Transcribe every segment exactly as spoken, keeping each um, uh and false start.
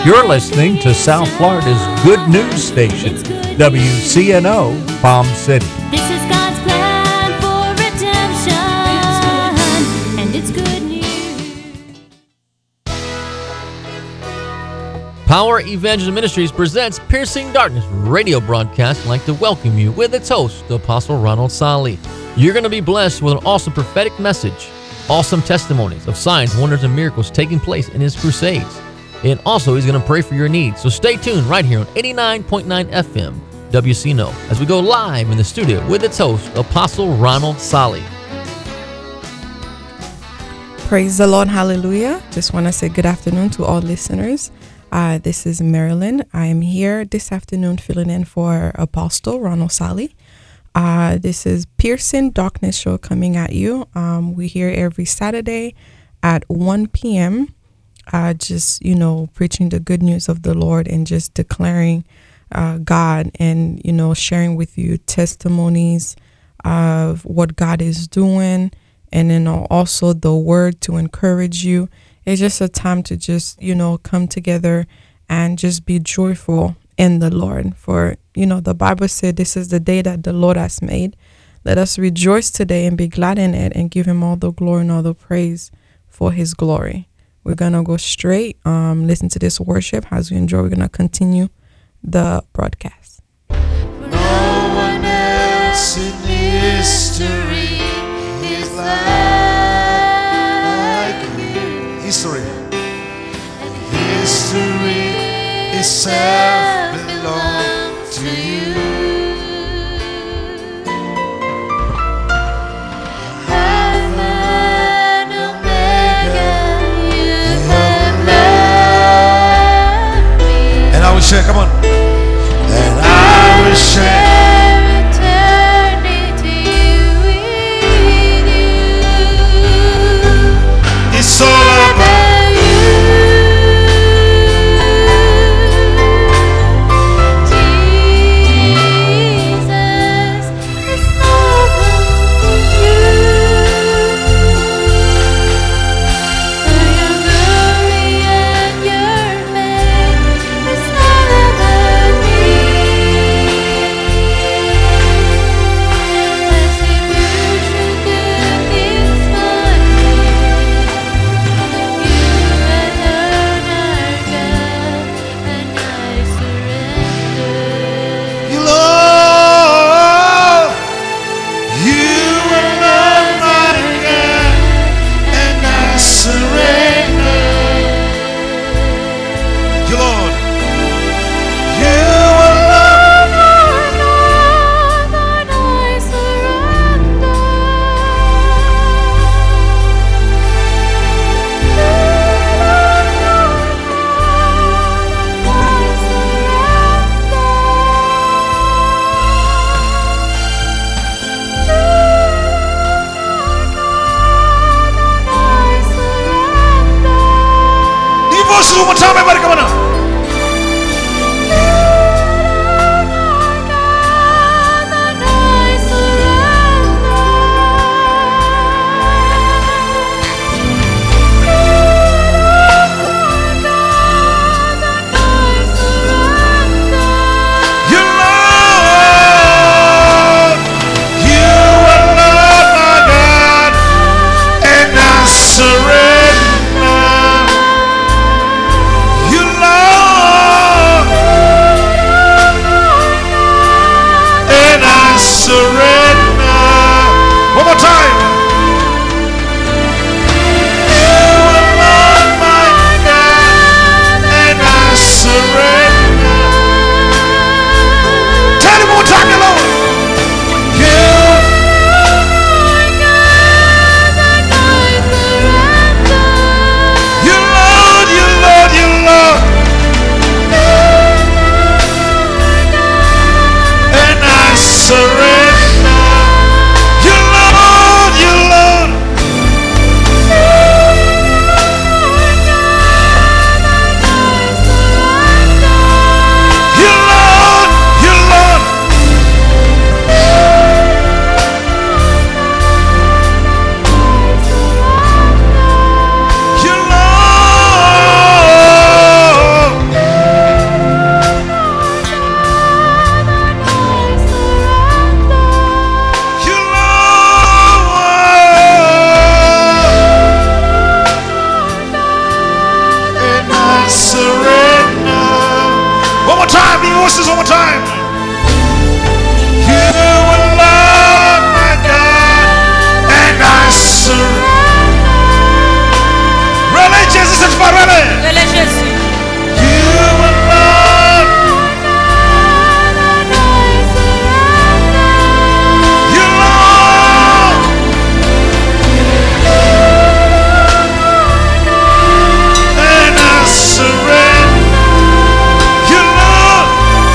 You're listening to South Florida's good news station, W C N O Palm City. This is God's plan for redemption, and it's good news. Power Evangel Ministries presents Piercing Darkness radio broadcast. I'd like to welcome you with its host, Apostle Ronald Sali. You're going to be blessed with an awesome prophetic message, awesome testimonies of signs, wonders, and miracles taking place in his crusades. And also, he's going to pray for your needs. So stay tuned right here on eighty-nine point nine F M, W C N O, as we go live in the studio with its host, Apostle Ronald Sali. Praise the Lord. Hallelujah. Just want to say good afternoon to all listeners. Uh, this is Marilyn. I am here this afternoon filling in for Apostle Ronald Sali. Uh, this is Piercing Darkness show coming at you. Um, we here every Saturday at one p.m. Uh, just, you know, preaching the good news of the Lord and just declaring uh, God and, you know, sharing with you testimonies of what God is doing, and then also the word to encourage you. It's just a time to just, you know, come together and just be joyful in the Lord. For, you know, the Bible said this is the day that the Lord has made. Let us rejoice today and be glad in it and give him all the glory and all the praise for his glory. We're going to go straight, um, listen to this worship. As we enjoy, we're going to continue the broadcast. No one else in history is like you. History. And history itself belongs to you. Share, come on. And I will share eternity with you. It's all about you, Jesus. It's all about you. For your glory and your fame. It's all about me. voices one more time. You alone, my God, and I surrender. Relais Jésus cette fois, relais. Relais Jésus. You alone. You alone. And I surrender. You alone.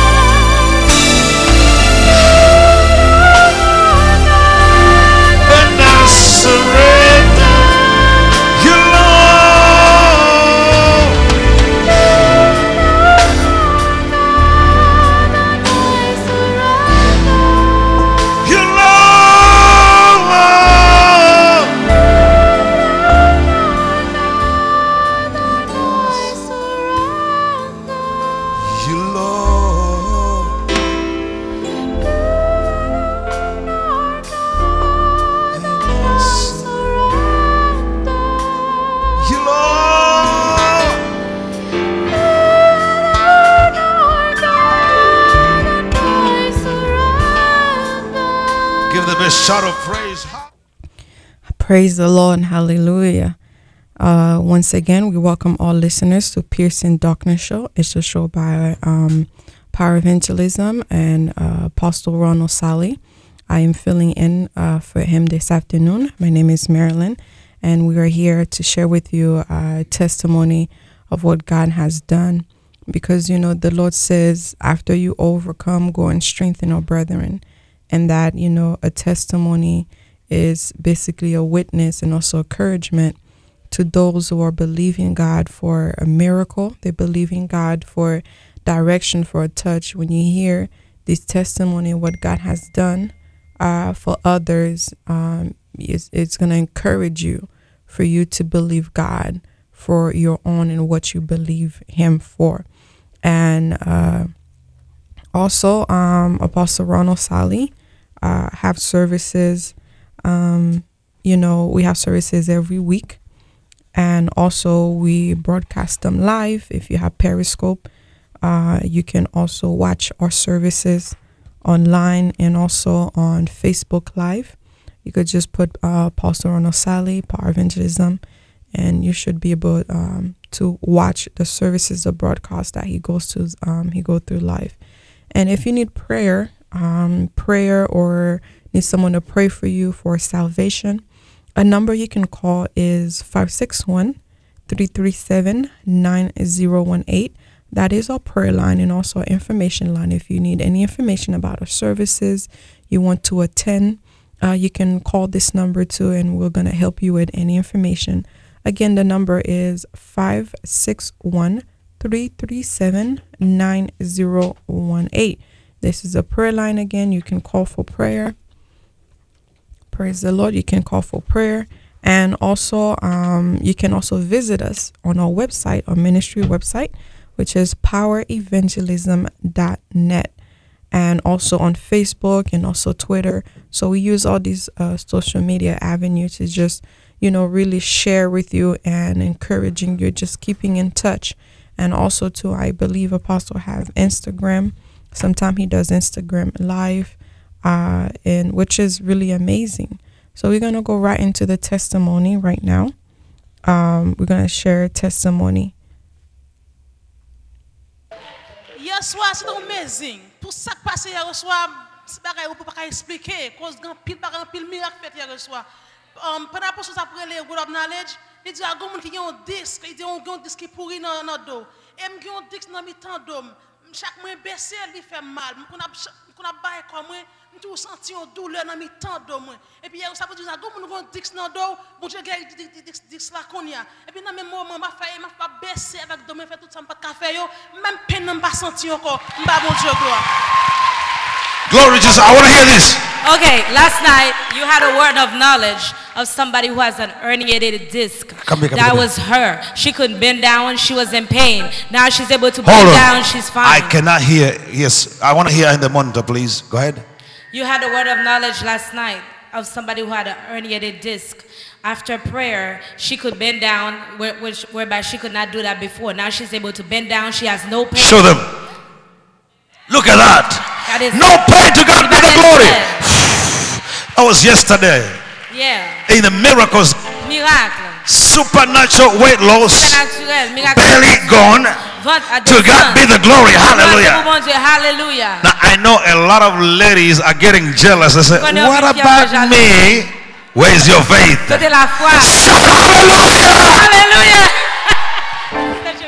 And I surrender. You alone. You alone. You alone. You alone. Give the best shout of praise. Praise the Lord. Hallelujah. Uh, once again, we welcome all listeners to Piercing Darkness Show. It's a show by um, Power Evangelism and uh, Apostle Ronald Sally. I am filling in uh, for him this afternoon. My name is Marilyn, and we are here to share with you a testimony of what God has done. Because, you know, the Lord says, after you overcome, go and strengthen our brethren. And that, you know, a testimony is basically a witness and also encouragement to those who are believing God for a miracle. They believe in God for direction, for a touch. When you hear this testimony of what God has done uh, for others, um, it's, it's going to encourage you for you to believe God for your own and what you believe Him for. And uh, also, um, Apostle Ronald Sally uh, have services. Um, you know, we have services every week. And also we broadcast them live. If you have Periscope, uh, you can also watch our services online and also on Facebook Live. You could just put uh, Apostle Ronald Sally, Power Evangelism, and you should be able um, to watch the services, the broadcast that he goes to, um, he go through live. And if you need prayer, um, prayer or need someone to pray for you for salvation, a number you can call is five six one, three three seven, nine zero one eight. That is our prayer line and also our information line. If you need any information about our services, you want to attend, uh, you can call this number too, and we're going to help you with any information. Again, the number is five six one, three three seven, nine zero one eight. This is a prayer line again. You can call for prayer. Praise the Lord. You can call for prayer. And also, um, you can also visit us on our website, our ministry website, which is power evangelism dot net. And also on Facebook and also Twitter. So we use all these uh, social media avenues to just, you know, really share with you and encouraging you, just keeping in touch. And also, too, I believe Apostle have Instagram. Sometimes he does Instagram live. Uh, and which is really amazing. So we're going to go right into the testimony right now. Um, we're going to share a testimony. Hier soir, c'est amazing. Tout ça qui passe hier soir, c'est pas qu'on peut pas expliquer. Cause grand pile par grand pile miracle fait hier soir. Um, pendant que ça après les word of knowledge, il dit à gon qui ont un disque, il dit on a un disque qui pourri dans dans dos. Et me ont un disque dans mi temps d'homme. Chaque mois baissé, il fait mal. Qu'on a qu'on a bail comme moi, tout senti une douleur dans mi temps d'homme. Et puis hier ça veut dire à gon on un disque dans dos, bon Dieu guéri disque là qu'on y a. Et puis dans même moment m'a fait m'a pas baisser avec demain fait tout ça pas café yo, même peine n'a pas senti encore. M'ba bon Dieu gloire. Glory Jesus. I want to hear this. Okay, last night you had a word of knowledge of somebody who has an herniated disc. Come here, come that here. was her. She couldn't bend down. She was in pain. Now she's able to Hold bend on. down. She's fine. I cannot hear. Yes, I want to hear in the monitor, please. Go ahead. You had a word of knowledge last night of somebody who had an herniated disc. After prayer, she could bend down, where- which, whereby she could not do that before. Now she's able to bend down. She has no pain. Show them. Look at that. That is No pain, to God be the glory. Yeah. That was yesterday. Yeah. In the miracles, Miracle. supernatural weight loss, Naturel. Miracle. belly gone. Ventre à To God be the glory. Hallelujah. Bon Dieu. Hallelujah. Now I know a lot of ladies are getting jealous. They say, Connais what officiel about jaloux. me? Where's your faith? C'était la foi. Hallelujah. Hallelujah.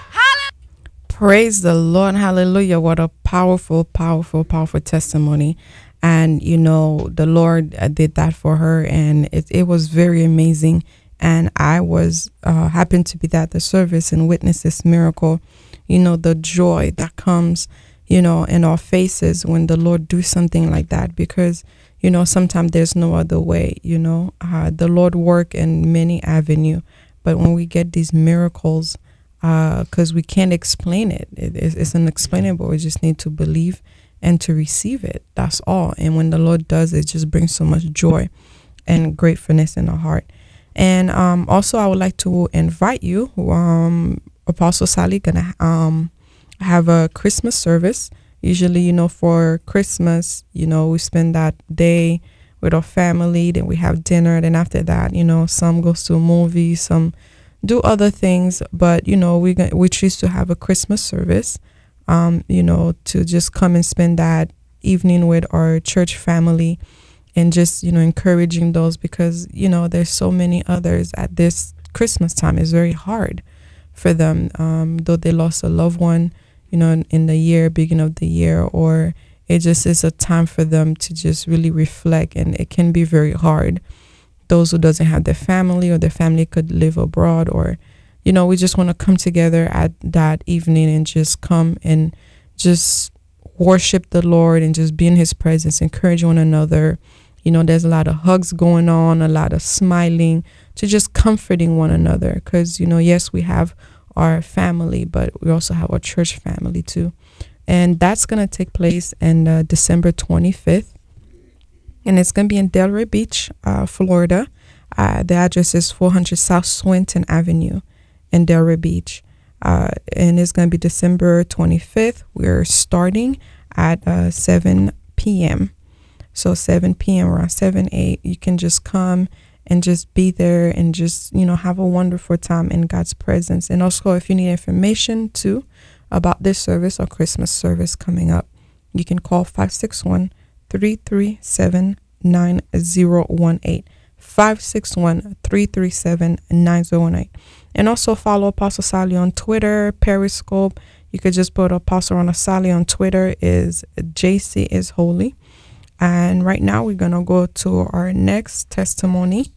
Praise the Lord. Hallelujah. What a powerful, powerful, powerful testimony. And, you know, the Lord uh, did that for her, and it, it was very amazing. And I was uh, happened to be at the service and witness this miracle. You know, the joy that comes, you know, in our faces when the Lord do something like that, because, you know, sometimes there's no other way, you know. Uh, the Lord work in many avenue, but when we get these miracles, because uh, we can't explain it. it it's, it's unexplainable. We just need to believe and to receive it. That's all. And when the Lord does, it just brings so much joy and gratefulness in our heart. And um, also, I would like to invite you. Um, Apostle Sally gonna um, have a Christmas service. Usually, you know, for Christmas, you know, we spend that day with our family. Then we have dinner. Then after that, you know, some goes to a movie, some do other things. But you know, we we choose to have a Christmas service. Um, you know, to just come and spend that evening with our church family. And just, you know, encouraging those, because, you know, there's so many others at this Christmas time. It's very hard for them, um, though they lost a loved one, you know, in, in the year, beginning of the year, or it just is a time for them to just really reflect. And it can be very hard. Those who doesn't have their family, or their family could live abroad, or, you know, we just want to come together at that evening and just come and just worship the Lord and just be in his presence, encourage one another. You know, there's a lot of hugs going on, a lot of smiling, to just comforting one another. Because, you know, yes, we have our family, but we also have our church family too. And that's going to take place in uh, December twenty-fifth. And it's going to be in Delray Beach, uh, Florida. Uh, the address is four hundred South Swinton Avenue in Delray Beach. Uh, and it's going to be December twenty-fifth. We're starting at uh, seven p.m. So seven p.m. around seven, eight, you can just come and just be there and just, you know, have a wonderful time in God's presence. And also, if you need information too about this service or Christmas service coming up, you can call five six one, three three seven, nine zero one eight. five six one, three three seven, nine zero one eight. And also follow Apostle Sally on Twitter, Periscope. You could just put Apostle Ronald Sally on Twitter, is J C is Holy. And right now we're going to go to our next testimony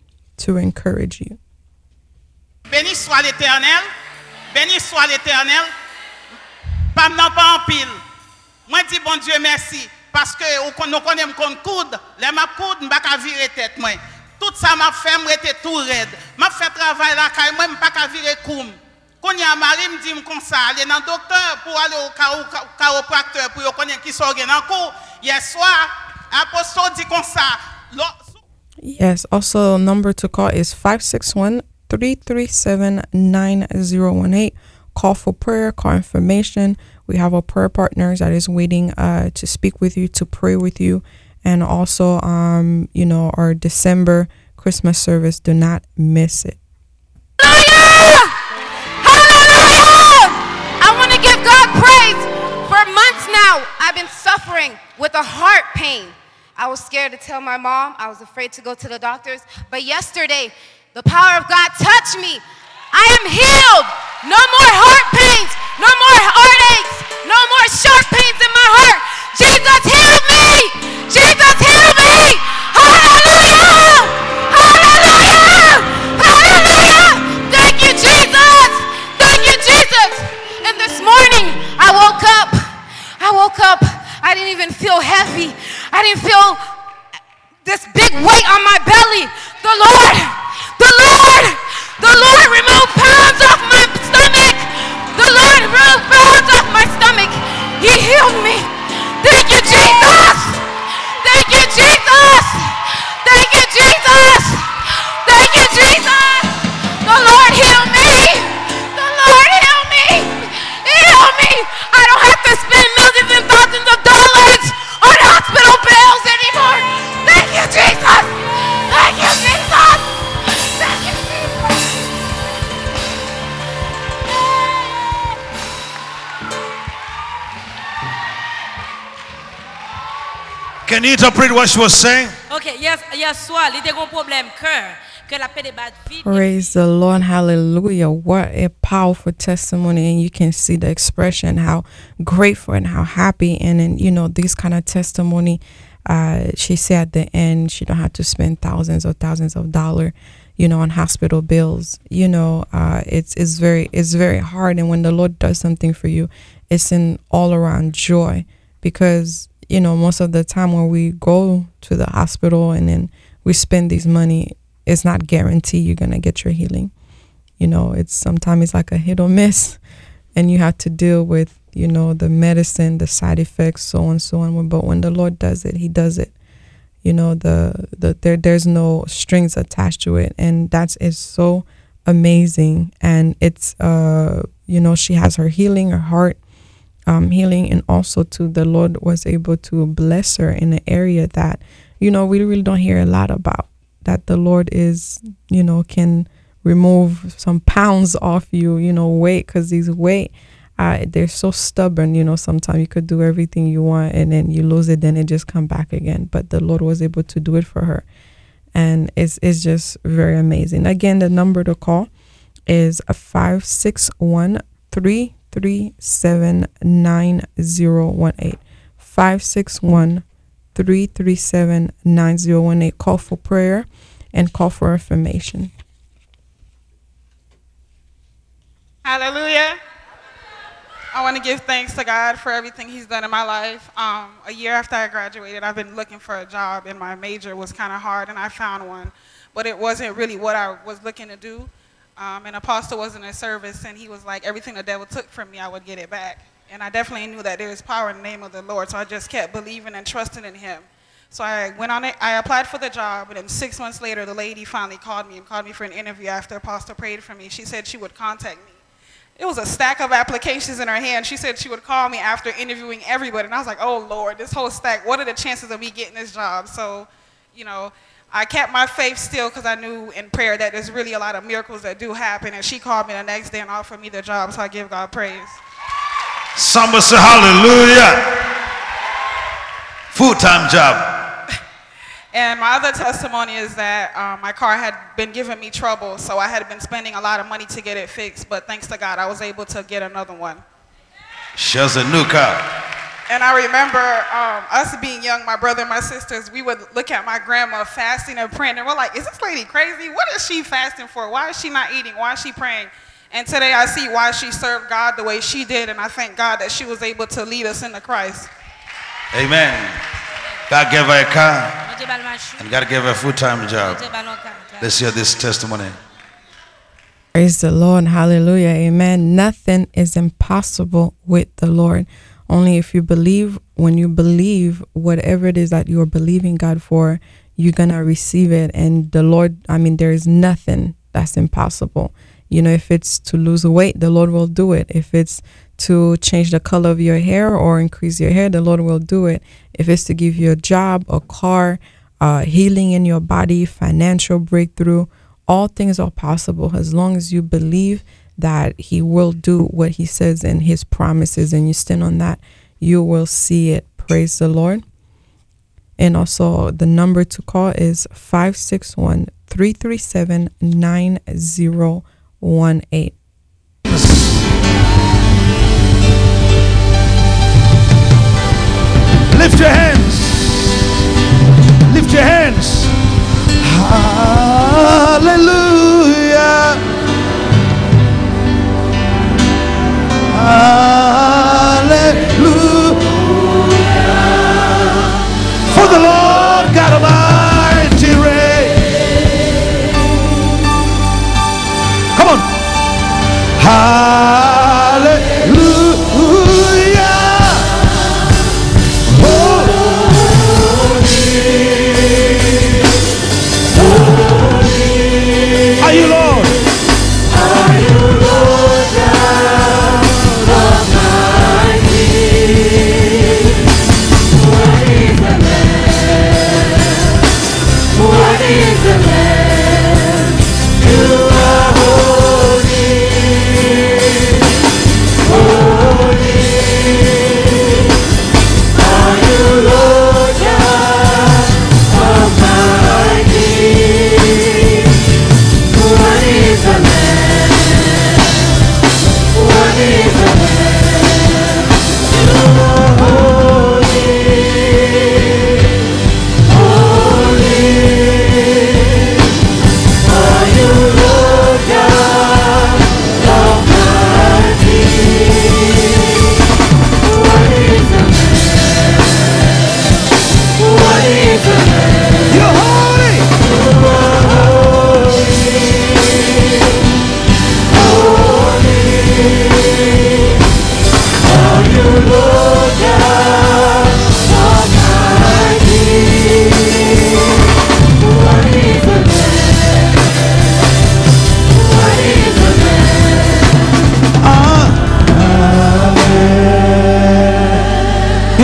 to encourage you. Béni soit l'Éternel, béni soit l'Éternel. Pas m'nan pas en pile. Moi dis bon Dieu merci parce que nous connaissons qu'on coude, les m'a coude m'pas ka virer tête moi. Tout ça m'a fait m'rete tout raide. M'a fait travail là kay moi m'pas ka virer koum. Quand y a mari me dit comme ça, aller dans docteur pour aller au chiropracteur pour connaître qui sont dans cours. Hier soir, apostle dit comme ça. Yes, also number to call is five six one, three three seven, nine zero one eight. Call for prayer, call information. We have our prayer partners that is waiting uh, to speak with you, to pray with you. And also, um, you know, our December Christmas service. Do not miss it. Hallelujah! Hallelujah! I want to give God praise. For months now, I've been suffering with a heart pain. I was scared to tell my mom. I was afraid to go to the doctors. But yesterday, the power of God touched me. I am healed. No more heart pains. No more heartaches. No more sharp pains in my heart. Jesus healed me. Jesus healed me. Hallelujah. Hallelujah. Hallelujah. Thank you, Jesus. Thank you, Jesus. And this morning, I woke up. I woke up. I didn't even feel heavy. I didn't feel this big weight on my belly. The Lord, the Lord, the Lord removed pounds off my stomach. The Lord removed pounds off my stomach. He healed me. Thank you, Jesus. Thank you, Jesus. Thank you, Jesus. Thank you, Jesus. The Lord healed me. The Lord healed me. Heal me. I don't have to spend millions and Can you interpret what she was saying? Ok, hier, hier soir, il était un problème cœur, que la paix de battre vite. Praise the Lord. Hallelujah. What a powerful testimony. And you can see the expression, how grateful and how happy. And then, you know, this kind of testimony, uh, she said at the end, she don't have to spend thousands or thousands of dollars, you know, on hospital bills. You know, uh, it's, it's very, it's very hard. And when the Lord does something for you, it's in all around joy, because, you know, most of the time when we go to the hospital and then we spend this money, it's not guaranteed you're going to get your healing. You know, it's sometimes it's like a hit or miss, and you have to deal with, you know, the medicine, the side effects, so on, so on. But when the Lord does it, he does it. You know, the, the there there's no strings attached to it. And that is so amazing. And it's, uh, you know, she has her healing, her heart um, healing. And also, too, the Lord was able to bless her in an area that, you know, we really don't hear a lot about. That the Lord is, you know, can remove some pounds off you, you know, weight, because these weight, uh, they're so stubborn, you know, sometimes you could do everything you want and then you lose it, then it just come back again. But the Lord was able to do it for her. And it's, it's just very amazing. Again, the number to call is five six one, three three seven, nine zero one eight. five six one, three three seven, nine zero one eight. Call for prayer and call for information. Hallelujah. I want to give thanks to God for everything he's done in my life. Um, a year after I graduated, I've been looking for a job, and my major was kind of hard, and I found one. But it wasn't really what I was looking to do. Um, and Apostle was in a service, and he was like, everything the devil took from me, I would get it back. And I definitely knew that there is power in the name of the Lord, so I just kept believing and trusting in him. So I went on it, I applied for the job, and then six months later, the lady finally called me and called me for an interview after Apostle prayed for me. She said she would contact me. It was a stack of applications in her hand. She said she would call me after interviewing everybody. And I was like, oh, Lord, this whole stack, what are the chances of me getting this job? So, you know, I kept my faith still because I knew in prayer that there's really a lot of miracles that do happen. And she called me the next day and offered me the job, so I give God praise. Somebody say hallelujah. Full-time job. And my other testimony is that um, my car had been giving me trouble, so I had been spending a lot of money to get it fixed, but thanks to God, I was able to get another one. She has a new car. And I remember um, us being young, my brother and my sisters, we would look at my grandma fasting and praying, and we're like, is this lady crazy? What is she fasting for? Why is she not eating? Why is she praying? And today I see why she served God the way she did, and I thank God that she was able to lead us into Christ. Amen. God gave her a car, and God gave her a full-time job. Let's hear this testimony. Praise the Lord. Hallelujah. Amen. Nothing is impossible with the Lord. Only if you believe, when you believe whatever it is that you are believing God for, you're going to receive it. And the Lord, I mean, there is nothing that's impossible. You know, if it's to lose weight, the Lord will do it. If it's to change the color of your hair or increase your hair, the Lord will do it. If it's to give you a job, a car, uh, healing in your body, financial breakthrough, all things are possible as long as you believe that he will do what he says in his promises and you stand on that, you will see it. Praise the Lord. And also the number to call is five six one, three three seven, nine zero one eight. Lift your hands. Lift your hands. Hallelujah. Hallelujah. For the Lord God Almighty reigns. Come on.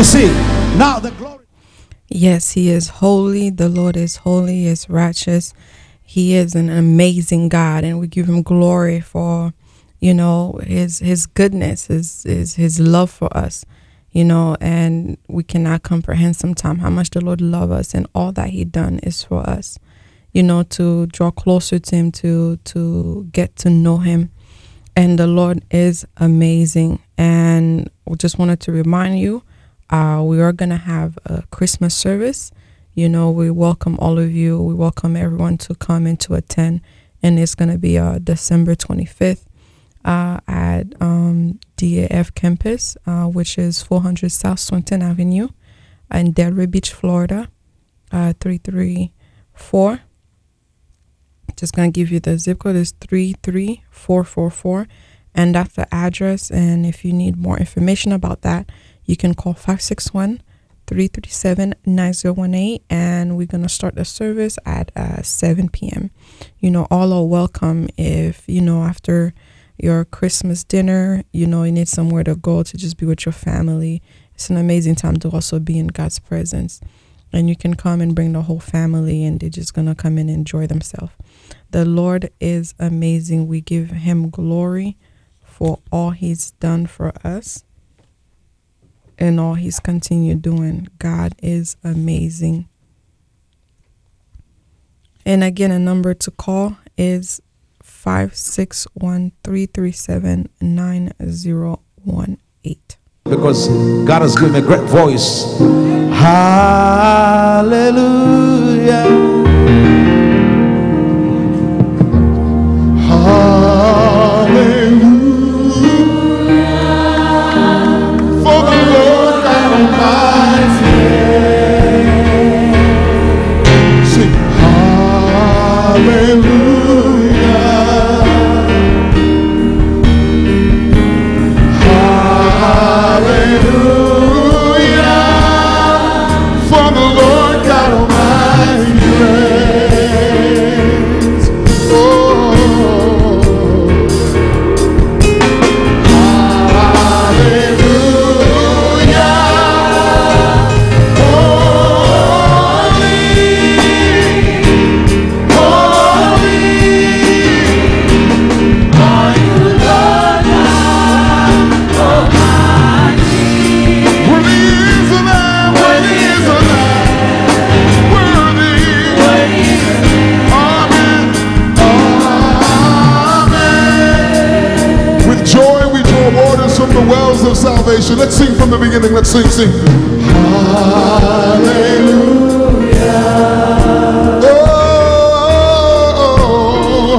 You see, now the glory. Yes, he is holy. The Lord is holy, he is righteous. He is an amazing God, and we give him glory for, you know, his his goodness, his his, his love for us, you know, and we cannot comprehend sometimes how much the Lord loves us, and all that he done is for us, you know, to draw closer to him, to to get to know him. And the Lord is amazing. And we just wanted to remind you, uh, we are going to have a Christmas service. You know, we welcome all of you. We welcome everyone to come and to attend. And it's going to be uh, December twenty-fifth uh, at um, D A F campus, uh, which is four hundred South Swinton Avenue in Delray Beach, Florida, uh, three three four. Just going to give you the zip code is three three four four four. And that's the address. And if you need more information about that, you can call five six one, three three seven, nine zero one eight, and we're going to start the service at uh, seven p.m. You know, all are welcome. If, you know, after your Christmas dinner, you know, you need somewhere to go to just be with your family. It's an amazing time to also be in God's presence. And you can come and bring the whole family, and they're just going to come and enjoy themselves. The Lord is amazing. We give him glory for all he's done for us and all he's continued doing. God is amazing. And again, a number to call is five six one, three three seven, nine zero one eight. Because God has given me a great voice. Hallelujah. Hallelujah. For the Lord God Almighty. Sing hallelujah. Hallelujah. For the Lord God Almighty reigns. Oh. From the wells of salvation. Let's sing from the beginning. Let's sing, sing. Hallelujah. Oh,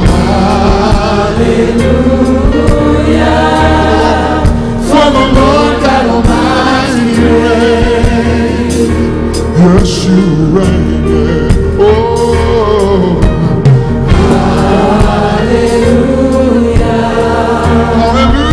hallelujah. For the Lord God Almighty reigns. Yes, you reign. Oh, hallelujah. Hallelujah.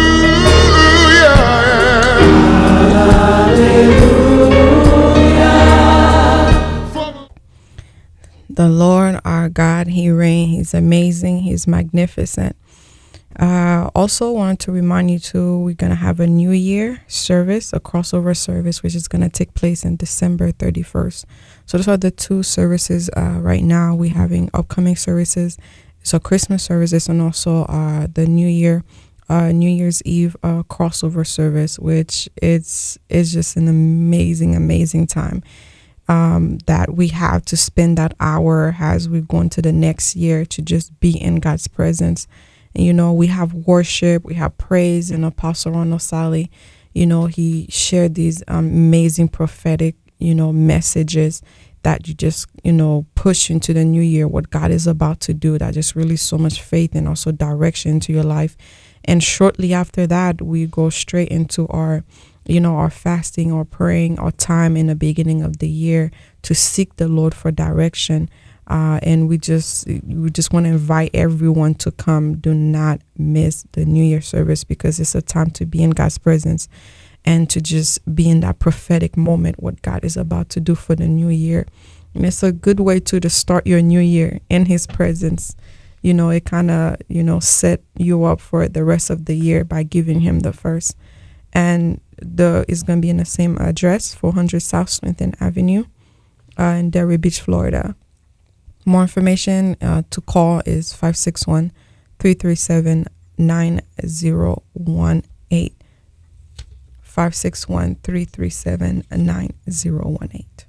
The Lord our God, he reigns. He's amazing. He's magnificent. Uh, also wanted to remind you too, we're going to have a New Year service, a crossover service, which is going to take place in December thirty-first. So those are the two services uh, right now. We're having upcoming services. So Christmas services and also uh, the New Year, uh, New Year's Eve uh, crossover service, which it's, it's just an amazing, amazing time. Um, that we have to spend that hour as we go into the next year to just be in God's presence. And, you know, we have worship, we have praise, and Apostle Ronald Sally, you know, he shared these um, amazing prophetic, you know, messages that you just, you know, push into the new year, what God is about to do, that just really so much faith and also direction to your life. And shortly after that, we go straight into our you know, our fasting or praying or time in the beginning of the year to seek the Lord for direction. Uh, and we just we just want to invite everyone to come. Do not miss the New Year service, because it's a time to be in God's presence and to just be in that prophetic moment, what God is about to do for the new year. And it's a good way to, to start your new year in his presence. You know, it kind of, you know, set you up for the rest of the year by giving him the first. and the is going to be in the same address, four hundred South Swinton Avenue, uh, in Delray Beach, Florida. More information uh, to call is five six one, three three seven, nine zero one eight. five six one, three three seven, nine zero one eight.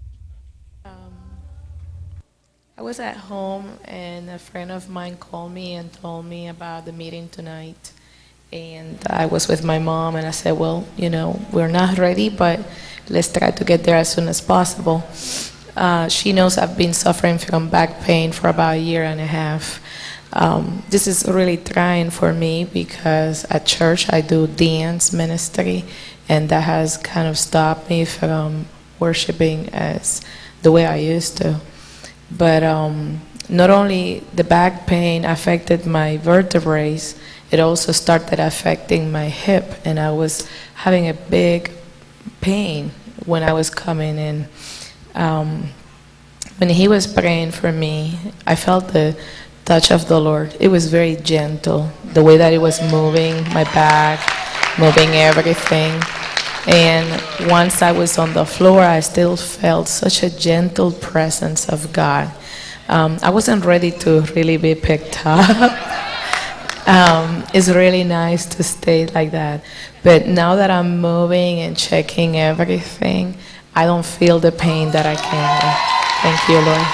I was at home and a friend of mine called me and told me about the meeting tonight. And I was with my mom and I said, well, you know, we're not ready, but let's try to get there as soon as possible. Uh, she knows I've been suffering from back pain for about a year and a half. Um, this is really trying for me because at church I do dance ministry, and that has kind of stopped me from worshiping as the way I used to. But um, not only the back pain affected my vertebrae, it also started affecting my hip, and I was having a big pain when I was coming in. Um, when he was praying for me, I felt the touch of the Lord. It was very gentle, the way that it was moving my back, moving everything. And once I was on the floor, I still felt such a gentle presence of God. Um, I wasn't ready to really be picked up. um, it's really nice to stay like that. But now that I'm moving and checking everything, I don't feel the pain that I can. Thank you, Lord.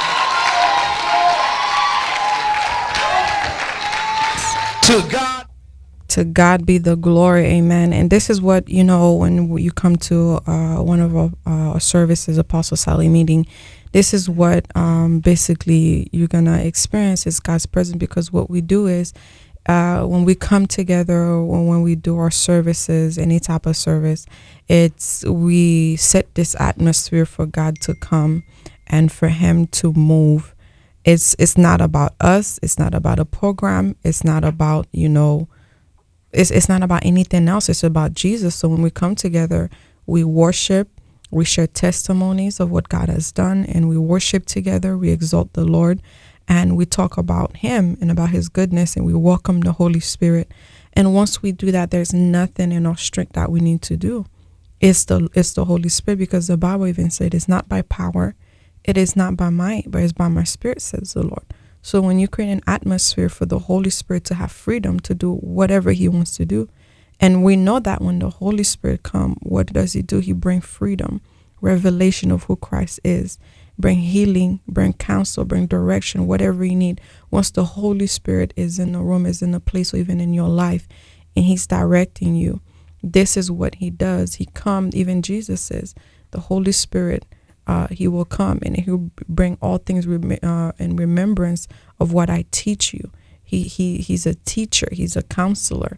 To God. To God be the glory, amen. And this is what, you know, when you come to uh, one of our uh, services, Apostle Sally meeting, this is what um, basically you're going to experience is God's presence, because what we do is uh, when we come together, or when we do our services, any type of service, it's we set this atmosphere for God to come and for him to move. It's it's not about us. It's not about a program. It's not about, you know, it's it's not about anything else. It's about Jesus. So when we come together, we worship, we share testimonies of what God has done, and we worship together. We exalt the Lord, and we talk about him and about his goodness, and we welcome the Holy Spirit. And once we do that, there's nothing in our strength that we need to do. It's the it's the Holy Spirit, because the Bible even said it's not by power, it is not by might, but it's by my spirit, says the Lord. So when you create an atmosphere for the Holy Spirit to have freedom to do whatever he wants to do, and we know that when the Holy Spirit comes, what does he do? He brings freedom, revelation of who Christ is, bring healing, bring counsel, bring direction, whatever you need. Once the Holy Spirit is in the room, is in the place, or even in your life, and he's directing you, this is what he does. He comes, even Jesus says, the Holy Spirit, Uh, he will come and he'll bring all things rem- uh, in remembrance of what I teach you. He he he's a teacher. He's a counselor.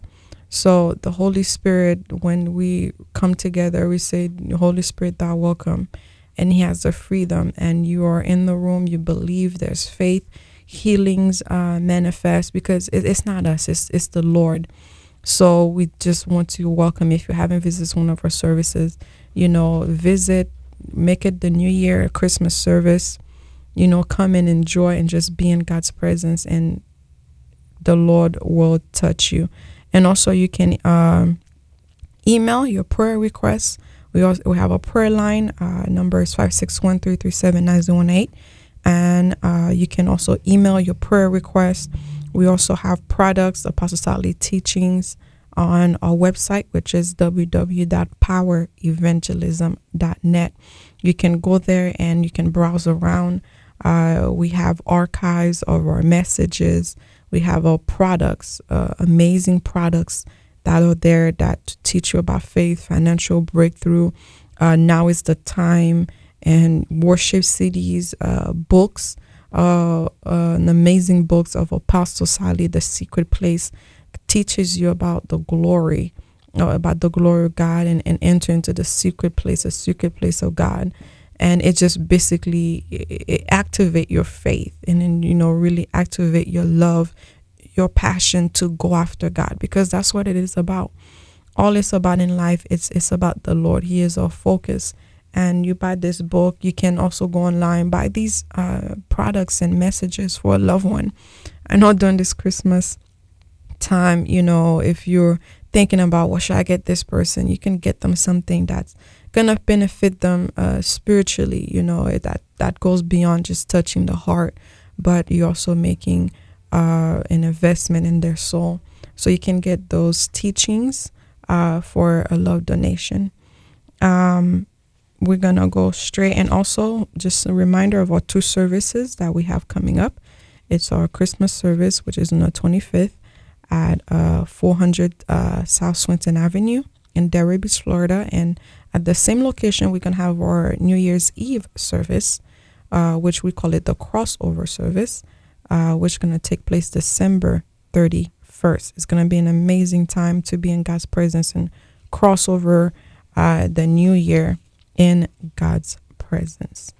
So the Holy Spirit, when we come together, we say, Holy Spirit, thou welcome. And he has the freedom, and you are in the room, you believe, there's faith, healings uh, manifest, because it, it's not us, it's, it's the Lord. So we just want to welcome, if you haven't visited one of our services, you know, visit, make it the New Year Christmas service, you know, come and enjoy and just be in God's presence, and the Lord will touch you. And also you can um, email your prayer requests. We also we have a prayer line. Uh, number is five six one, three three seven, nine zero one eight. And uh, you can also email your prayer requests. We also have products, Apostle Sally teachings, on our website, which is w w w dot power evangelism dot net. You can go there and you can browse around. Uh, we have archives of our messages. We have our products, uh, amazing products that are there that teach you about faith, financial breakthrough. Uh, now is the time, and worship C Ds, uh, books, uh, uh, an amazing books of Apostle Sally, The Secret Place, teaches you about the glory, uh, about the glory of God, and, and enter into the secret place, a secret place of God. And it just basically it, it activate your faith, and then, you know, really activate your love, your passion to go after God, because that's what it is about. All it's about in life, it's it's about the Lord. He is our focus. And you buy this book, you can also go online, buy these uh, products and messages for a loved one. I know during this Christmas time, you know, if you're thinking about, what should I get this person? You can get them something that's gonna benefit them uh, spiritually. You know, that that goes beyond just touching the heart, but you're also making uh, an investment in their soul. So you can get those teachings uh, for a love donation. Um, we're gonna go straight, and also just a reminder of our two services that we have coming up. It's our Christmas service, which is on the twenty-fifth at uh, four hundred uh, South Swinton Avenue in Delray Beach, Florida. And at the same location, we can have our New Year's Eve service, uh, which we call it the crossover service, uh, which is going to take place December thirty-first. It's going to be an amazing time to be in God's presence and cross over uh, the new year in God's presence.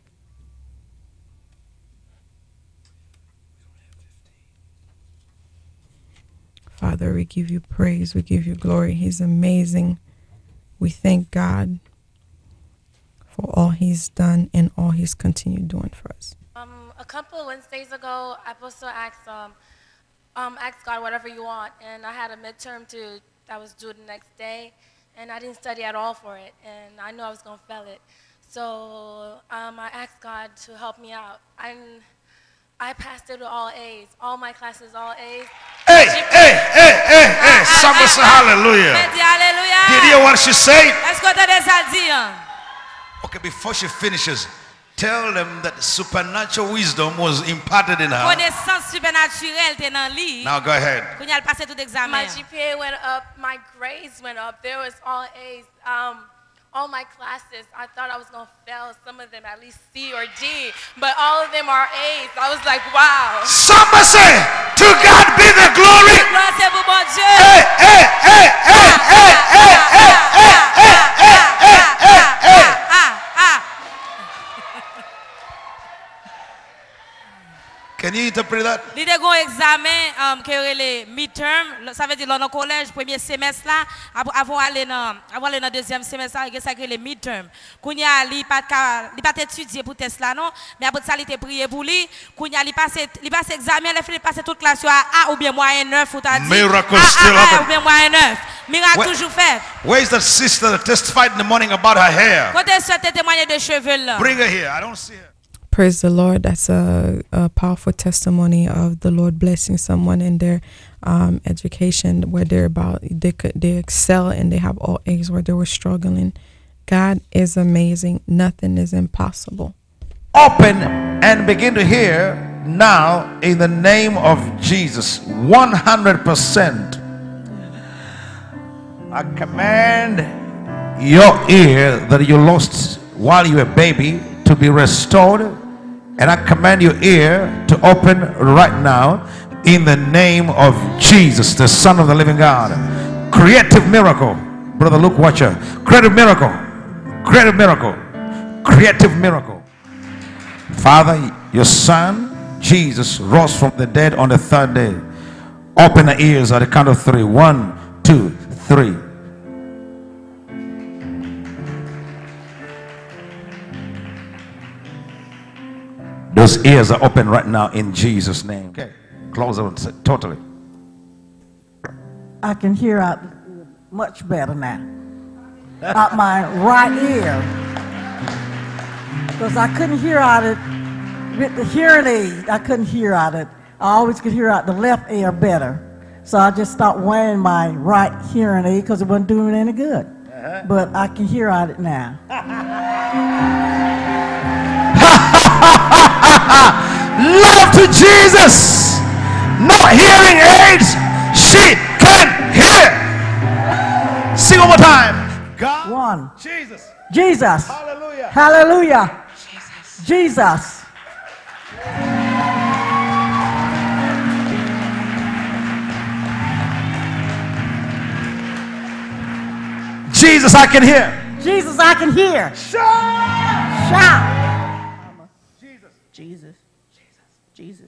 Father, we give you praise. We give you glory. He's amazing. We thank God for all he's done and all he's continued doing for us. Um, a couple of Wednesdays ago, I supposed to ask, um, um, ask God whatever you want, and I had a midterm to that was due the next day, and I didn't study at all for it, and I knew I was gonna fail it. So um, I asked God to help me out. I I passed it with all A's, all my classes, all A's. Hey, hey, hey, hey, hey! Somebody say hallelujah. Hallelujah. Did you hear what she said? Est-ce que t'as des ça dire? Okay, before she finishes, tell them that supernatural wisdom was imparted in her. Connaissance supernaturelle t'es dans lui. Now go ahead. Quand il passé tout examen. My G P A went up, my grades went up. There was all A's. Um, all my classes, I thought I was gonna fail some of them, at least C or D, but all of them are A's. I was like, wow. Somebody say, to God be the glory. Hey, hey, hey, hey, hey, hey, hey, hey, hey, hey, hey, hey, hey. Can you interpret that? Il y a un examen um, qui est le midterm, ça veut dire dans le collège, premier semestre là, avant aller dans avant aller dans deuxième semestre là, il y a ça qui est le midterm. Kounya li pas il pas étudier pour test là non, mais après ça il était prié pour lui. Kounya li passe il passe examen, il passe toute classe à A ou bien moyen neuf ou t'as dit. Miracle still A ou bien moyen neuf. Miracle toujours fait. Where is that sister that testified in the morning about her hair? Côté ça témoigner de cheveux là. Bring her here. I don't see her. Praise the Lord. That's a, a powerful testimony of the Lord blessing someone in their um, education, where they're about they could they excel and they have all A's where they were struggling. God is amazing. Nothing is impossible. Open and begin to hear now in the name of Jesus. one hundred percent. I command your ear that you lost while you were a baby to be restored. And I command your ear to open right now in the name of Jesus, the Son of the living God. Creative miracle. Brother Luke Watcher. Creative miracle. Creative miracle. Creative miracle. Father, your Son, Jesus, rose from the dead on the third day. Open the ears at the count of three. One, two, three. Those ears are open right now in Jesus' name. Okay, close it totally. I can hear out much better now. Out my right ear. Because I couldn't hear out it with the hearing aid. I couldn't hear out it. I always could hear out the left ear better. So I just stopped wearing my right hearing aid because it wasn't doing any good. Uh-huh. But I can hear out it now. Love to Jesus. No hearing aids. She can hear. Sing one more time. God. One. Jesus. Jesus. Hallelujah. Hallelujah. Jesus. Jesus. Jesus, I can hear. Jesus, I can hear. Shout. Shout. Jesus. Jesus. Jesus.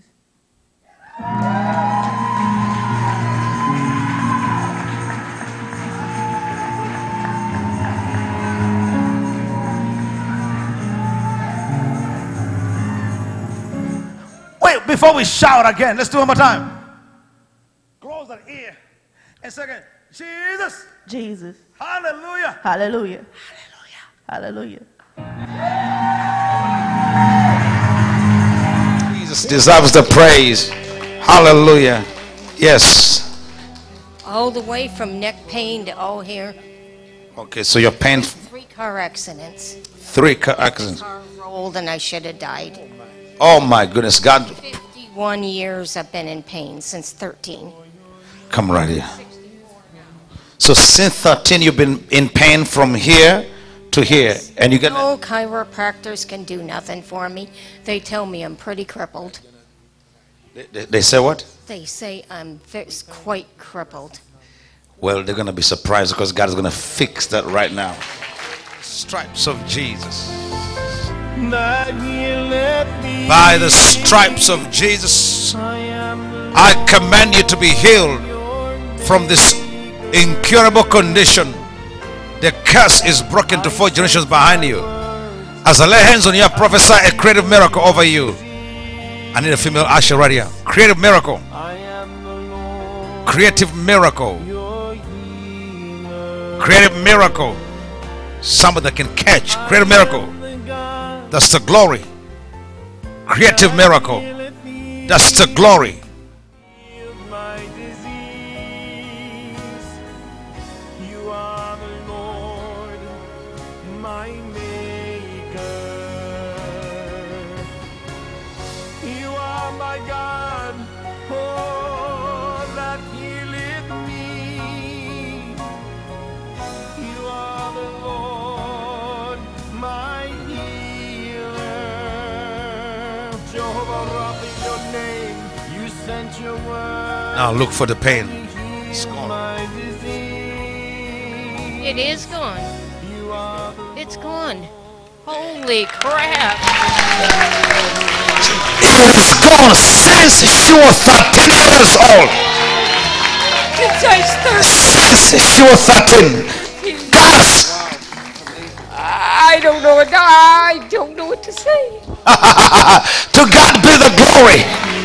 Wait, before we shout again, let's do it one more time. Close that ear. And second, Jesus. Jesus. Hallelujah. Hallelujah. Hallelujah. Jesus deserves the praise. Hallelujah. Yes. All the way from neck pain to all here. Okay, so your pain, Three car accidents. three car accidents. Car rolled and I should have died. Oh my goodness, God, fifty-one years I've been in pain since thirteen. come right here. So since thirteen, you've been in pain from here to here, and you get. No chiropractors can do nothing for me. They tell me I'm pretty crippled. They, they say what? They say I'm ve- quite crippled. Well, they're going to be surprised because God is going to fix that right now. Stripes of Jesus. By the stripes of Jesus, I command you to be healed from this incurable condition. The curse is broken to four generations behind you. As I lay hands on you, I prophesy a creative miracle over you. I need a female usher right here. Creative miracle. Creative miracle. Creative miracle. Somebody that can catch. Creative miracle. That's the glory. Creative miracle. That's the glory. Now look for the pain. It's gone. It is gone. It's gone. Holy crap. It is gone since she was thirteen years old. Since she was thirteen. Gas. I don't know what I don't know what to say. To God be the glory.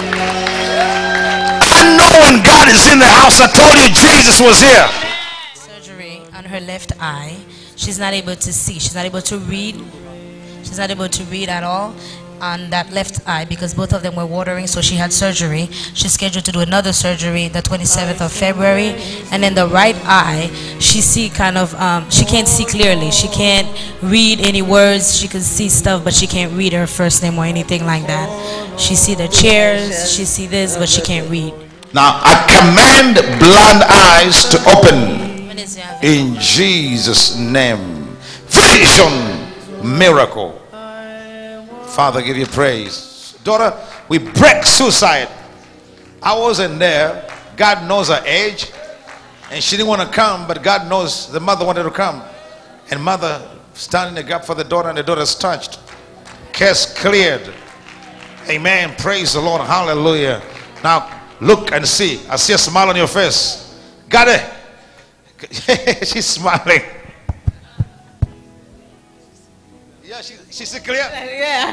I know when God is in the house. I told you Jesus was here. Surgery on her left eye. She's not able to see. She's not able to read. She's not able to read at all on that left eye because both of them were watering, so she had surgery. She's scheduled to do another surgery the twenty-seventh of February. And in the right eye, she see kind of, um, she can't see clearly. She can't read any words. She can see stuff, but she can't read her first name or anything like that. She see the chairs, she see this, but she can't read. Now I command blind eyes to open in Jesus' name. Vision, miracle. Father, give you praise. Daughter, we break suicide. I wasn't there. God knows her age, and she didn't want to come, but God knows the mother wanted to come, and mother standing in the gap for the daughter, and the daughter's touched. Case cleared. Amen. Praise the Lord. Hallelujah. Now look and see. I see a smile on your face. Got it. She's smiling. Yeah, she, she's clear. Yeah.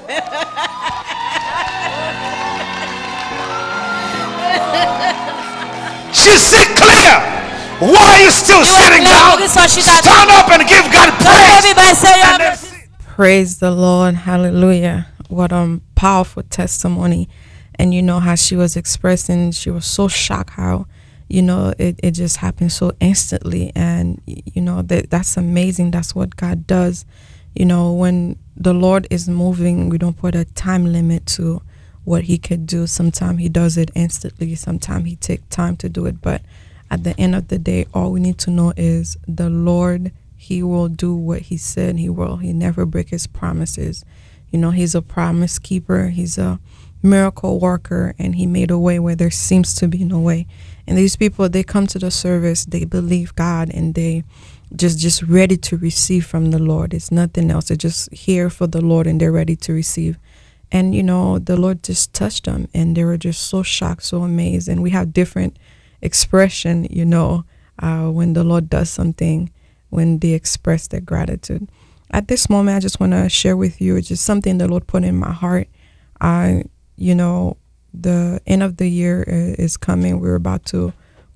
She's see clear. Why are you still sitting down? Stand up and give God praise. Praise the Lord. Hallelujah. What a powerful testimony. And you know how she was expressing, she was so shocked how, you know, it, it just happened so instantly. And, you know, that that's amazing. That's what God does. You know, when the Lord is moving, we don't put a time limit to what he could do. Sometimes he does it instantly. Sometimes he takes time to do it. But at the end of the day, all we need to know is the Lord, he will do what he said he will. He never break his promises. You know, he's a promise keeper. He's a miracle worker, and he made a way where there seems to be no way. And these people, they come to the service, they believe God, and they just just ready to receive from the Lord. It's nothing else. They're just here for the Lord, and they're ready to receive. And you know, the Lord just touched them, and they were just so shocked, so amazed. And we have different expression, you know, uh, when the Lord does something, when they express their gratitude. At this moment, I just want to share with you just something the Lord put in my heart. I, you know, the end of the year is coming. We're about to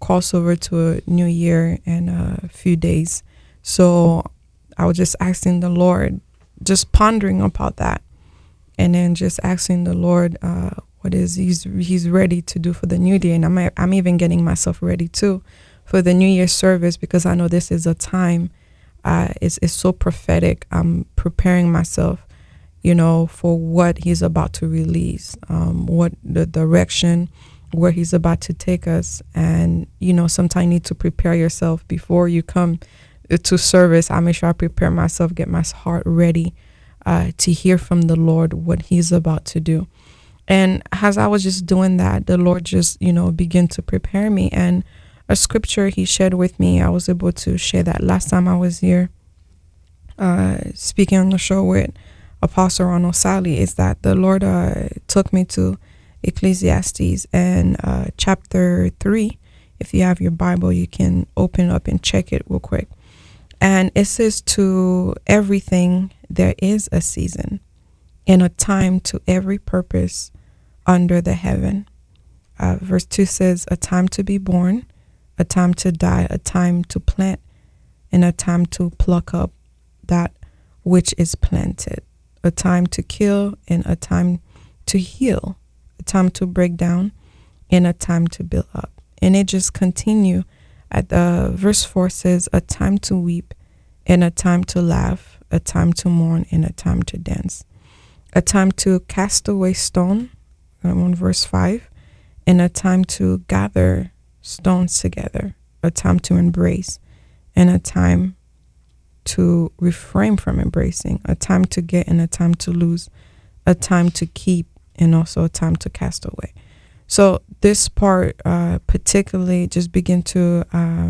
cross over to a new year in a few days. So I was just asking the Lord, just pondering about that, and then just asking the Lord uh, what is he's he's ready to do for the new year. And I'm I'm even getting myself ready too for the New Year service, because I know this is a time. Uh, it's it's so prophetic. I'm preparing myself, you know, for what he's about to release, um, what the direction, where he's about to take us. And, you know, sometimes you need to prepare yourself before you come to service. I make sure I prepare myself, get my heart ready uh, to hear from the Lord what he's about to do. And as I was just doing that, the Lord just, you know, began to prepare me. And a scripture he shared with me, I was able to share that last time I was here uh, speaking on the show with Apostle Ronald Sally, is that the Lord uh, took me to Ecclesiastes and uh, chapter three. If you have your Bible, you can open up and check it real quick. And it says, to everything there is a season and a time to every purpose under the heaven. Uh, verse two says, a time to be born, a time to die, a time to plant, and a time to pluck up that which is planted, a time to kill and a time to heal, a time to break down and a time to build up. And it just continue at the verse four says, a time to weep and a time to laugh, a time to mourn and a time to dance, a time to cast away stone, I'm on verse five, and a time to gather stones together, a time to embrace and a time to refrain from embracing, a time to get and a time to lose, a time to keep and also a time to cast away. So this part uh, particularly just began to uh,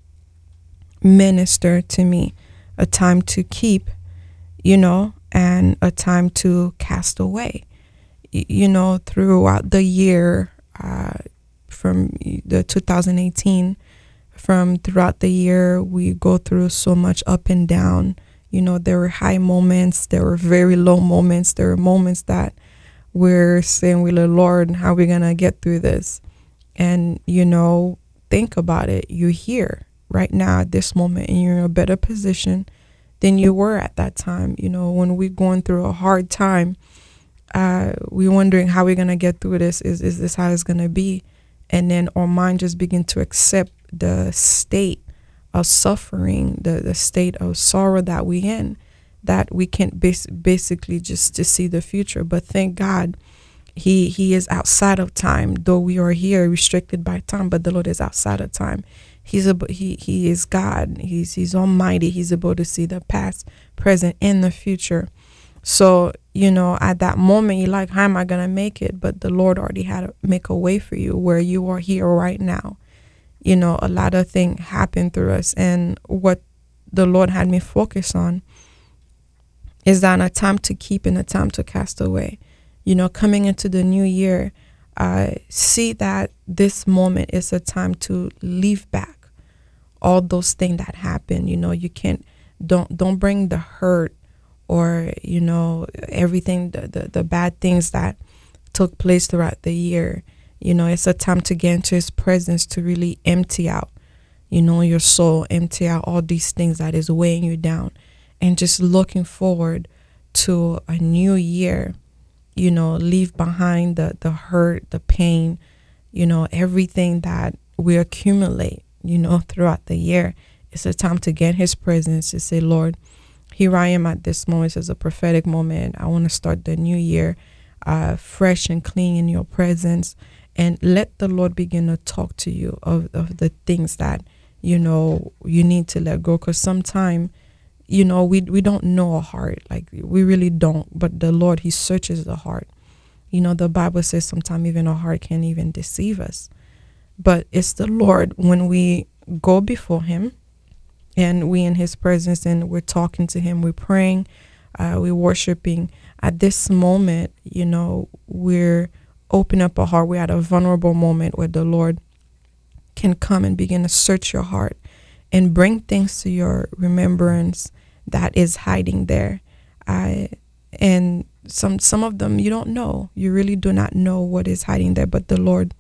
minister to me, a time to keep, you know, and a time to cast away. Y- you know, throughout the year, uh, from the two thousand eighteen, from throughout the year, we go through so much up and down. You know, there were high moments, there were very low moments, there were moments that we're saying, we the Lord, how are we going to get through this? And, you know, think about it. You're here right now at this moment and you're in a better position than you were at that time. You know, when we're going through a hard time, uh, we're wondering how we're going to get through this. Is, is this how it's going to be? And then our mind just begin to accept the state of suffering, the, the state of sorrow that we in, that we can't bas- basically just to see the future. But thank God, he he is outside of time, though we are here restricted by time, but the Lord is outside of time. He's a, he he is God. He's he's almighty. He's able to see the past, present, and the future. So, you know, at that moment, you're like, how am I going to make it? But the Lord already had to make a way for you where you are here right now. You know, a lot of things happen through us. And what the Lord had me focus on is that a time to keep and a time to cast away. You know, coming into the new year, uh, see that this moment is a time to leave back all those things that happen. You know, you can't, don't, don't bring the hurt or, you know, everything, the, the, the bad things that took place throughout the year. You know, it's a time to get into his presence to really empty out, you know, your soul, empty out all these things that is weighing you down, and just looking forward to a new year, you know, leave behind the, the hurt, the pain, you know, everything that we accumulate, you know, throughout the year. It's a time to get in his presence, to say, Lord, here I am at this moment. This is a prophetic moment. I want to start the new year uh, fresh and clean in your presence. And let the Lord begin to talk to you of, of the things that, you know, you need to let go. Because sometimes, you know, we we don't know a heart. Like, we really don't. But the Lord, he searches the heart. You know, the Bible says sometimes even our heart can't even deceive us. But it's the Lord, when we go before him and we in his presence and we're talking to him, we're praying, uh, we're worshiping. At this moment, you know, we're open up our heart. We're at a vulnerable moment where the Lord can come and begin to search your heart and bring things to your remembrance that is hiding there. I and some some of them you don't know. You really do not know what is hiding there, but the Lord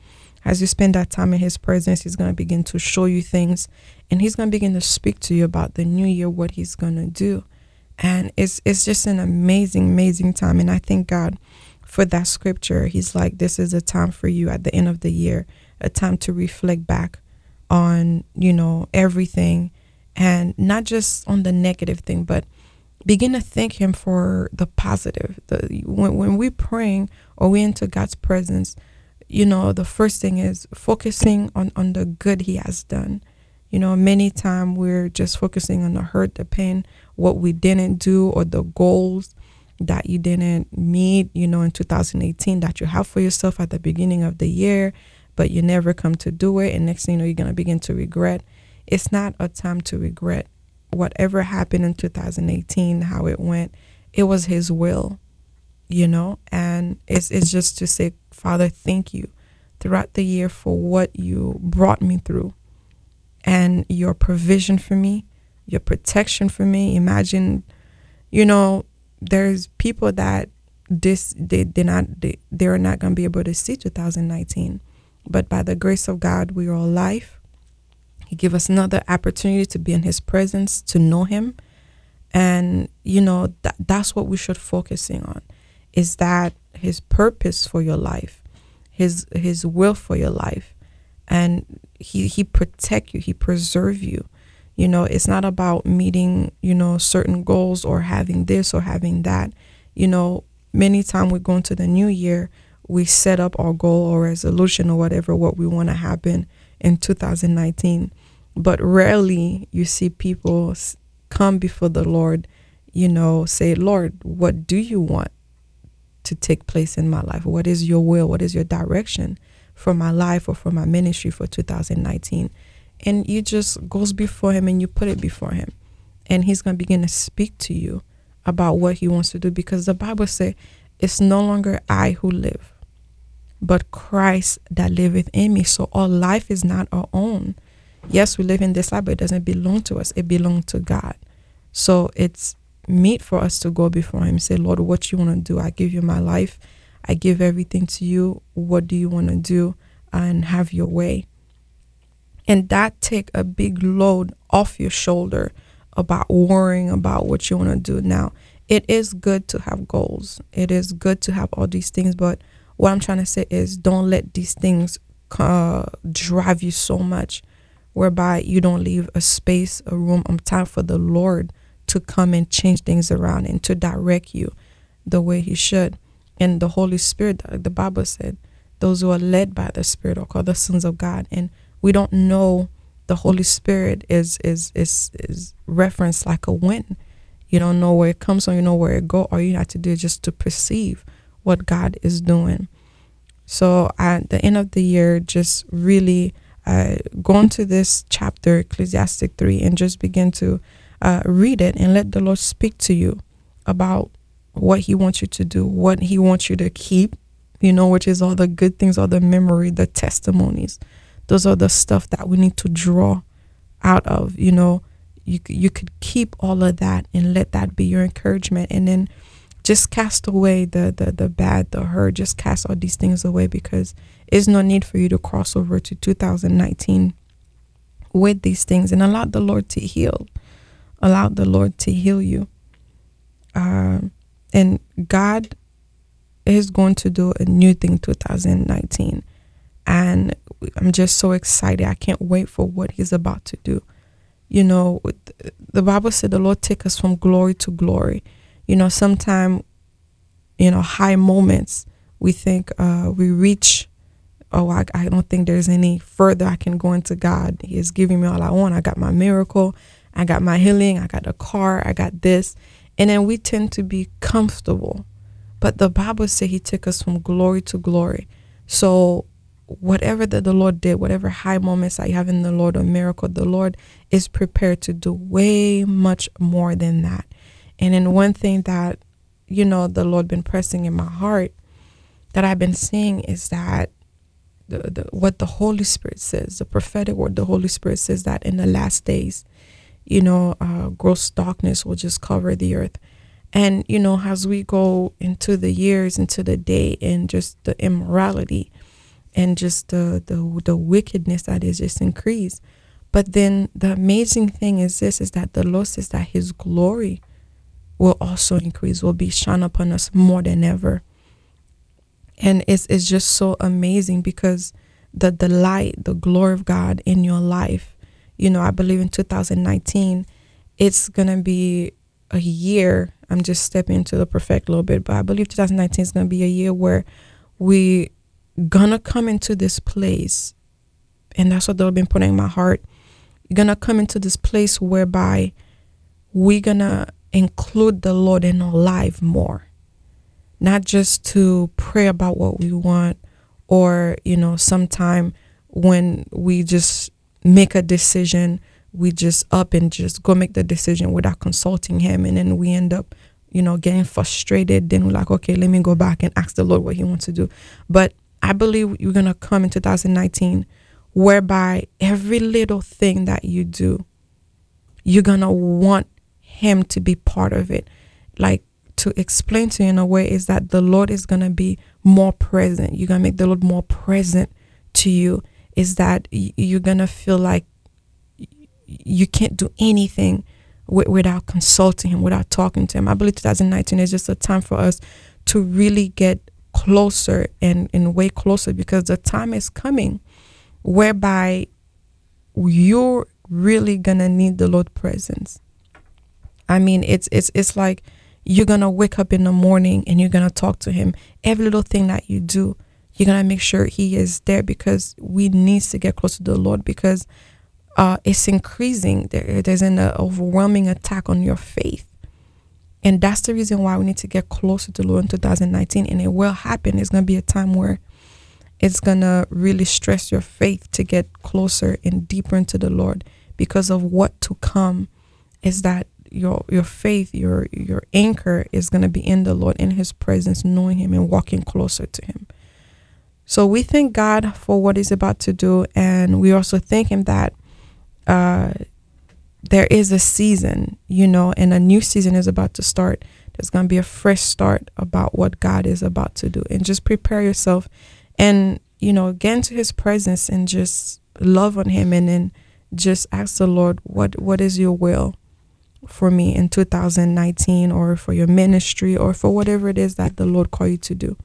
As you spend that time in his presence, he's going to begin to show you things, and he's going to begin to speak to you about the new year, what he's going to do. And it's it's just an amazing, amazing time. And I thank God for that scripture. He's like, this is a time for you at the end of the year, a time to reflect back on, you know, everything, and not just on the negative thing, but begin to thank him for the positive. The, when, when we're praying or we enter God's presence, you know, the first thing is focusing on, on the good he has done. You know, many times we're just focusing on the hurt, the pain, what we didn't do, or the goals that you didn't meet, you know, in two thousand eighteen that you have for yourself at the beginning of the year, but you never come to do it. And next thing you know, you're going to begin to regret. It's not a time to regret. Whatever happened in two thousand eighteen, how it went, it was his will, you know, and it's, it's just to say, Father, thank you throughout the year for what you brought me through and your provision for me, your protection for me. Imagine, you know, there's people that this they they not they, they're not going to be able to see two thousand nineteen, but by the grace of God, we are alive. He gave us another opportunity to be in his presence, to know him. And, you know, that that's what we should focusing on, is that his purpose for your life, his his will for your life. And he, he protect you, he preserve you. You know, it's not about meeting, you know, certain goals or having this or having that. You know, many times we go into the new year, we set up our goal or resolution or whatever, what we want to happen in two thousand nineteen. But rarely you see people come before the Lord, you know, say, Lord, what do you want to take place in my life? What is your will? What is your direction for my life or for my ministry for two thousand nineteen? And you just goes before him and you put it before him. And he's going to begin to speak to you about what he wants to do, because the Bible says it's no longer I who live, but Christ that liveth in me. So our life is not our own. Yes, we live in this life, but it doesn't belong to us. It belongs to God. So it's meet for us to go before him, say, Lord, what you want to do? I give you my life. I give everything to you. What do you want to do? And have your way. And that take a big load off your shoulder about worrying about what you want to do. Now, it is good to have goals. It is good to have all these things. But what I'm trying to say is don't let these things uh, drive you so much whereby you don't leave a space, a room, a time for the Lord to come and change things around and to direct you the way he should. And the Holy Spirit, the Bible said, those who are led by the Spirit are called the sons of God. And we don't know the Holy Spirit is is is is referenced like a wind. You don't know where it comes from, you know where it go. All you have to do is just to perceive what God is doing. So at the end of the year, just really uh, go into this chapter, Ecclesiastes three, and just begin to uh, read it and let the Lord speak to you about what he wants you to do, what he wants you to keep, you know, which is all the good things, all the memory, the testimonies. Those are the stuff that we need to draw out of, you know. You, you could keep all of that and let that be your encouragement, and then just cast away the, the, the bad, the hurt. Just cast all these things away, because there's no need for you to cross over to two thousand nineteen with these things, and allow the Lord to heal. Allow the Lord to heal you. Um, and God is going to do a new thing two thousand nineteen. And I'm just so excited. I can't wait for what he's about to do. You know, the Bible said the Lord take us from glory to glory. You know, sometimes, you know, high moments, we think uh, we reach, oh, I, I don't think there's any further I can go into God. He is giving me all I want. I got my miracle. I got my healing. I got a car. I got this. And then we tend to be comfortable. But the Bible said he took us from glory to glory. So whatever that the Lord did, whatever high moments I have in the Lord or miracle, the Lord is prepared to do way much more than that. And then one thing that, you know, the Lord been pressing in my heart that I've been seeing is that the, the what the Holy Spirit says, the prophetic word, the Holy Spirit says that in the last days, you know, uh, gross darkness will just cover the earth. And, you know, as we go into the years, into the day, and just the immorality, and just the, the the wickedness that is just increased. But then the amazing thing is this, is that the Lord says that his glory will also increase, will be shone upon us more than ever. And it's, it's just so amazing because the, the light, the glory of God in your life, you know, I believe in two thousand nineteen, it's going to be a year. I'm just stepping into the prophetic a little bit, but I believe two thousand nineteen is going to be a year where we gonna come into this place, and that's what they've been putting in my heart. You're gonna come into this place whereby we're gonna include the Lord in our life more, not just to pray about what we want, or you know, sometime when we just make a decision, we just up and just go make the decision without consulting him, and then we end up, you know, getting frustrated. Then we're like, okay, let me go back and ask the Lord what he wants to do. But I believe you're going to come in two thousand nineteen whereby every little thing that you do, you're going to want him to be part of it. Like, to explain to you in a way is that the Lord is going to be more present. You're going to make the Lord more present to you. Is that you're going to feel like you can't do anything w- without consulting him, without talking to him. I believe two thousand nineteen is just a time for us to really get closer and, and way closer, because the time is coming whereby you're really gonna need the Lord presence. I mean, it's it's it's like you're gonna wake up in the morning and you're gonna talk to him. Every little thing that you do, you're gonna make sure he is there, because we need to get closer to the Lord, because uh, it's increasing. There, there's an uh, overwhelming attack on your faith. And that's the reason why we need to get closer to the Lord in two thousand nineteen. And it will happen. It's going to be a time where it's going to really stress your faith to get closer and deeper into the Lord, because of what to come is that your your faith, your your anchor is going to be in the Lord, in his presence, knowing him and walking closer to him. So we thank God for what he's about to do. And we also thank him that uh, there is a season, you know, and a new season is about to start. There's going to be a fresh start about what God is about to do. And just prepare yourself and, you know, get into his presence and just love on him, and then just ask the Lord, what what is your will for me in two thousand nineteen, or for your ministry, or for whatever it is that the Lord called you to do.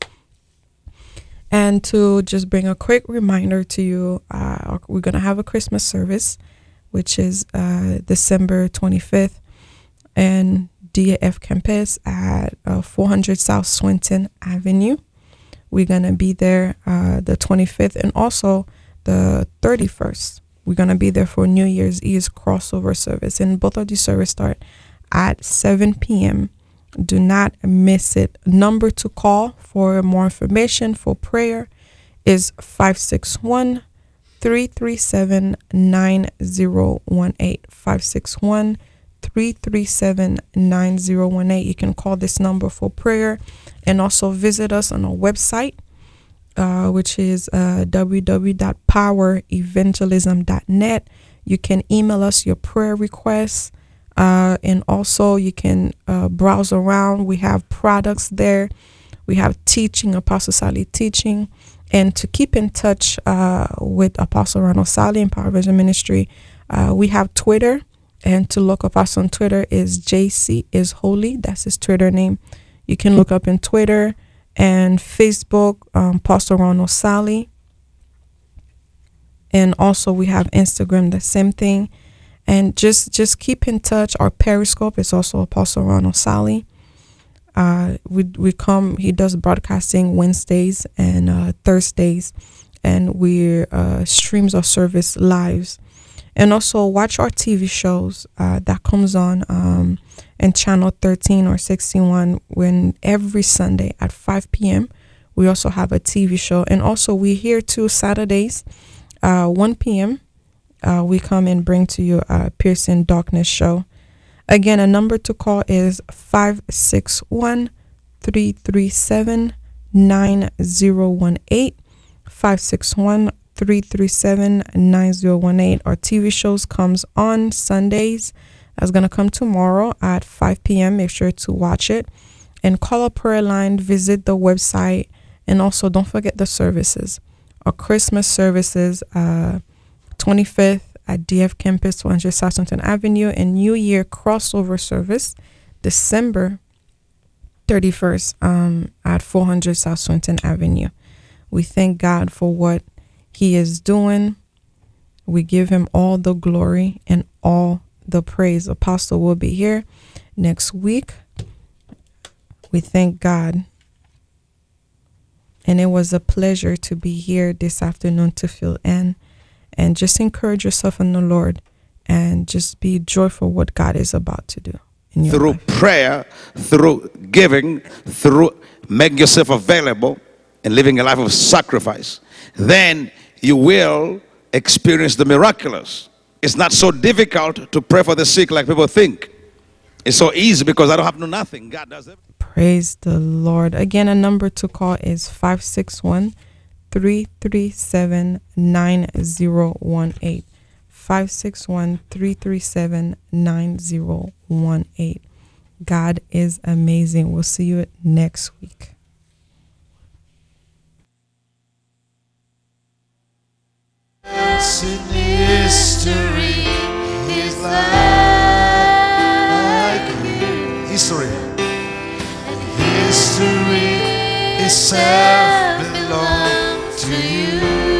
And to just bring a quick reminder to you, uh, we're going to have a Christmas service, which is uh, December twenty-fifth, and D A F campus at uh, four hundred South Swinton Avenue. We're going to be there uh, the twenty-fifth, and also the thirty-first. We're going to be there for New Year's Eve crossover service, and both of these services start at seven p.m. Do not miss it. Number to call for more information, for prayer, is five six one, three three seven, nine zero one eight. five six one, three three seven, nine zero one eight. You can call this number for prayer, and also visit us on our website, uh, which is uh, w w w dot power evangelism dot net. You can email us your prayer requests, uh, and also you can uh, browse around. We have products there. We have teaching, Apostle Sally teaching. And to keep in touch uh, with Apostle Ronald Sally and Power Vision Ministry, uh, we have Twitter. And to look up us on Twitter is J C is Holy. That's his Twitter name. You can look up in Twitter and Facebook, um, Apostle Ronald Sally. And also we have Instagram, the same thing. And just, just keep in touch. Our Periscope is also Apostle Ronald Sally. Uh, we we come. He does broadcasting Wednesdays and uh, Thursdays, and we uh, streams our service lives. And also watch our T V shows uh, that comes on um, in channel thirteen or sixty-one, when every Sunday at five p.m. we also have a T V show. And also we're here too Saturdays, uh, one p.m. Uh, we come and bring to you a Piercing Darkness show. Again, a number to call is five six one, three three seven, nine zero one eight. five six one, three three seven, nine zero one eight. Our T V shows comes on Sundays. That's going to come tomorrow at five p.m. Make sure to watch it. And call our prayer line, visit the website, and also don't forget the services. Our Christmas services, uh, twenty-fifth at D F Campus, one hundred South Swinton Avenue, and New Year crossover service, December thirty-first, um, at four hundred South Swinton Avenue. We thank God for what He is doing. We give Him all the glory and all the praise. Apostle will be here next week. We thank God. And it was a pleasure to be here this afternoon to fill in. And just encourage yourself in the Lord and just be joyful what God is about to do. In your Through life. prayer, through giving, through making yourself available and living a life of sacrifice, then you will experience the miraculous. It's not so difficult to pray for the sick like people think. It's so easy because I don't have to do nothing. God does everything. Praise the Lord. Again, a number to call is five six one, three three seven, nine zero one eight. five six one, three three seven, nine zero one eight. God is amazing. We'll see you next week. History is like history. History itself belongs to you.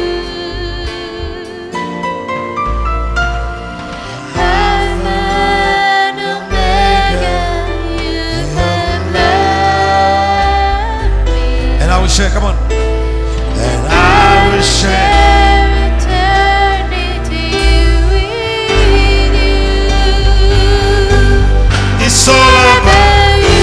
Alpha and Omega, you have loved me. And I will share, come on. And I will share. It's all about you.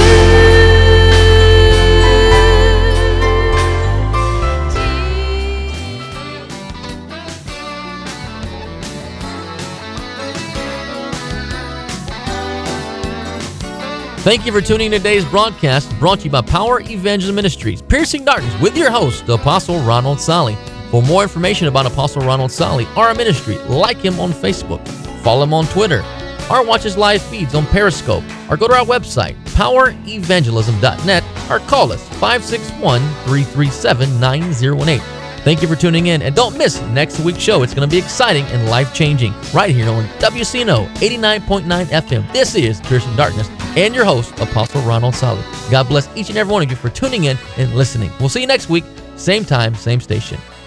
Thank you for tuning in to today's broadcast, brought to you by Power Evangelism Ministries, Piercing Darkness, with your host, Apostle Ronald Solly. For more information about Apostle Ronald Solly or our ministry, like him on Facebook, follow him on Twitter, or watch his live feeds on Periscope, or go to our website, power evangelism dot net, or call us five six one, three three seven, nine zero one eight. Thank you for tuning in, and don't miss next week's show. It's going to be exciting and life-changing right here on W C N O eighty-nine point nine F M. This is Piercing Darkness, and your host, Apostle Ronald Solly. God bless each and every one of you for tuning in and listening. We'll see you next week, same time, same station.